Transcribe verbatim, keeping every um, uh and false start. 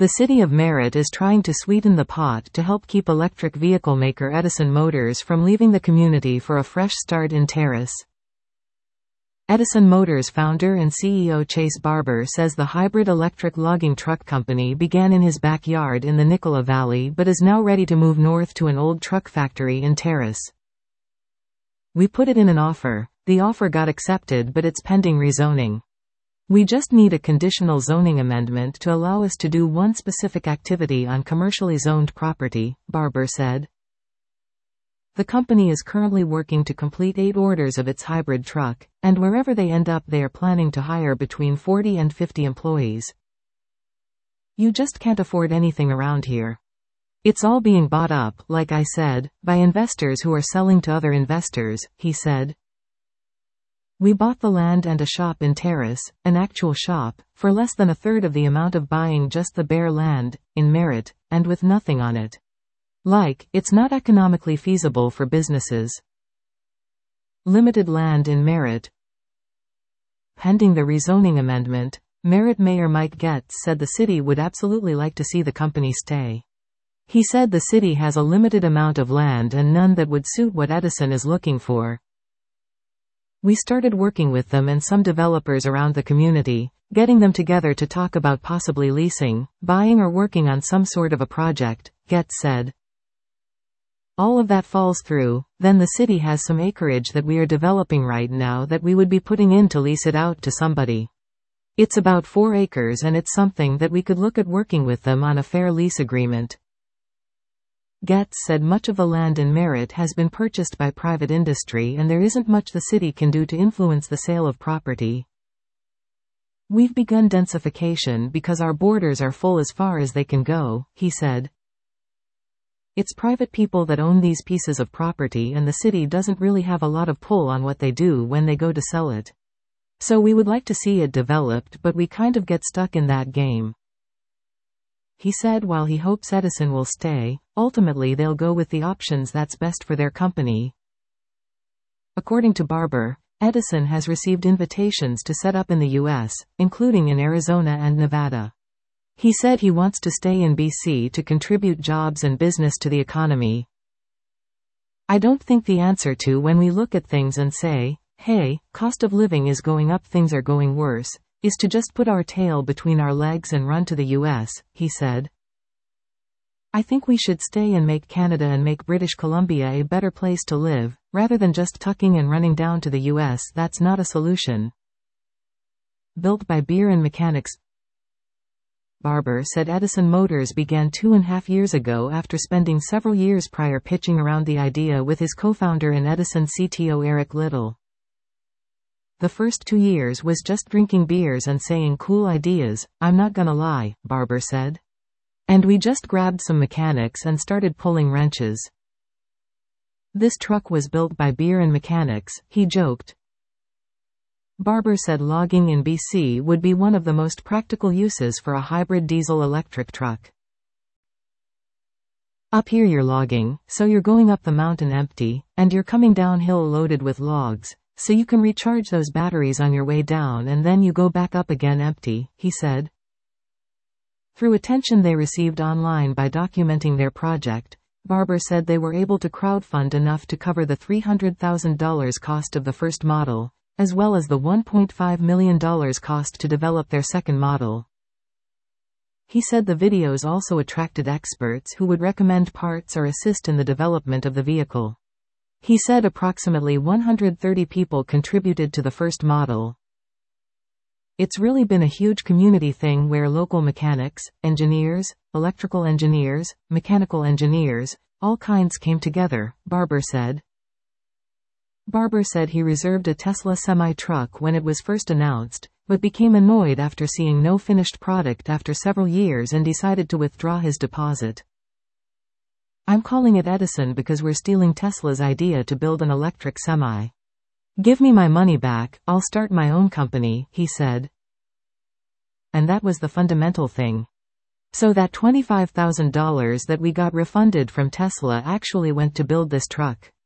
The city of Merritt is trying to sweeten the pot to help keep electric vehicle maker Edison Motors from leaving the community for a fresh start in Terrace. Edison Motors founder and C E O Chase Barber says the hybrid electric logging truck company began in his backyard in the Nicola Valley but is now ready to move north to an old truck factory in Terrace. We put it in an offer. The offer got accepted but it's pending rezoning. We just need a conditional zoning amendment to allow us to do one specific activity on commercially zoned property, Barber said. The company is currently working to complete eight orders of its hybrid truck, and wherever they end up they are planning to hire between forty and fifty employees. You just can't afford anything around here. It's all being bought up, like I said, by investors who are selling to other investors, he said. We bought the land and a shop in Terrace, an actual shop, for less than a third of the amount of buying just the bare land, in Merritt, and with nothing on it. Like, it's not economically feasible for businesses. Limited land in Merritt. Pending the rezoning amendment, Merritt Mayor Mike Getz said the city would absolutely like to see the company stay. He said the city has a limited amount of land and none that would suit what Edison is looking for. We started working with them and some developers around the community, getting them together to talk about possibly leasing, buying or working on some sort of a project, Getz said. All of that falls through, then the city has some acreage that we are developing right now that we would be putting in to lease it out to somebody. It's about four acres and it's something that we could look at working with them on a fair lease agreement. Getz said much of the land in Merritt has been purchased by private industry and there isn't much the city can do to influence the sale of property. We've begun densification because our borders are full as far as they can go, he said. It's private people that own these pieces of property and the city doesn't really have a lot of pull on what they do when they go to sell it. So we would like to see it developed but we kind of get stuck in that game. He said while he hopes Edison will stay, ultimately they'll go with the options that's best for their company. According to Barber, Edison has received invitations to set up in the U S, including in Arizona and Nevada. He said he wants to stay in B C to contribute jobs and business to the economy. I don't think the answer to when we look at things and say, hey, cost of living is going up, things are going worse, is to just put our tail between our legs and run to the U S, he said. I think we should stay and make Canada and make British Columbia a better place to live, rather than just tucking and running down to the U S. That's not a solution. Built by Beer and Mechanics. Barber said Edison Motors began two and a half years ago after spending several years prior pitching around the idea with his co-founder and Edison C T O Eric Little. The first two years was just drinking beers and saying cool ideas, I'm not gonna lie, Barber said. And we just grabbed some mechanics and started pulling wrenches. This truck was built by Beer and Mechanics, he joked. Barber said logging in B C would be one of the most practical uses for a hybrid diesel-electric truck. Up here you're logging, so you're going up the mountain empty, and you're coming downhill loaded with logs. So you can recharge those batteries on your way down and then you go back up again empty, he said. Through attention they received online by documenting their project, Barber said they were able to crowdfund enough to cover the three hundred thousand dollars cost of the first model, as well as the one point five million dollars cost to develop their second model. He said the videos also attracted experts who would recommend parts or assist in the development of the vehicle. He said approximately one hundred thirty people contributed to the first model. It's really been a huge community thing where local mechanics, engineers, electrical engineers, mechanical engineers, all kinds came together, Barber said. Barber said he reserved a Tesla semi-truck when it was first announced, but became annoyed after seeing no finished product after several years and decided to withdraw his deposit. I'm calling it Edison because we're stealing Tesla's idea to build an electric semi. Give me my money back, I'll start my own company, he said. And that was the fundamental thing. So that twenty-five thousand dollars that we got refunded from Tesla actually went to build this truck.